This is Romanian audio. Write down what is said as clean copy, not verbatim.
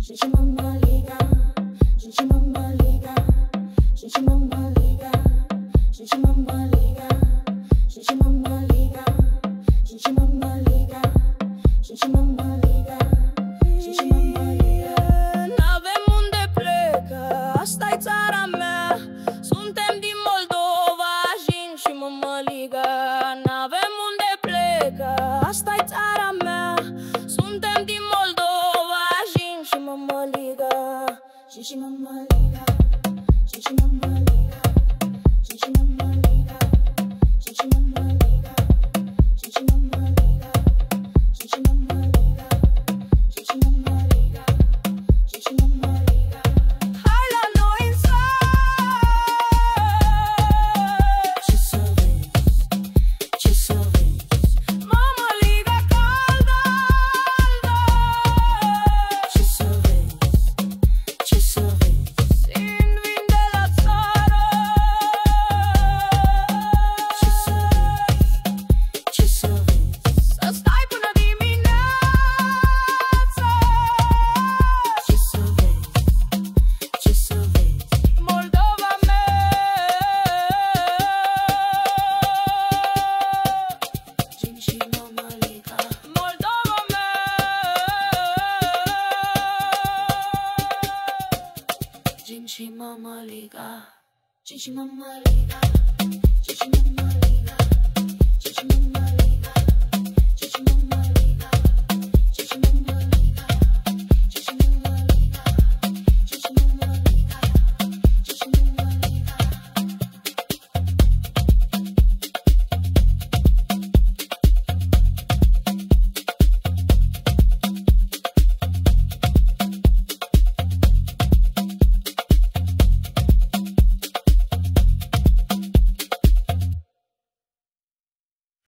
N-avem unde pleca, asta-i țara mea. Suntem din Moldova, Jin și mămăliga. N-avem unde pleca, asta-i țara mea. Suntem din Moldova, Jin și mămăliga. Jin și mămăliga, Jin și mămăliga, Jin și mămăliga, Jin și mămăliga, Jin și mămăliga, Jin și mămăliga, Jin și mămăliga, Jin și mămăliga. Hai la noi în sat, ce să vezi, ce să vezi. Mămăliga caldă, ce să vezi, ce să vezi. Simt vin de la țară, ce să vezi, ce să vezi. Să stai până dimineața, ce să vezi, ce să vezi. Moldova mea, Jin și mămăliga. Moldova mea, Jin și mămăliga, Jin și mămăliga, Jin și mămăliga, Jin și mămăliga.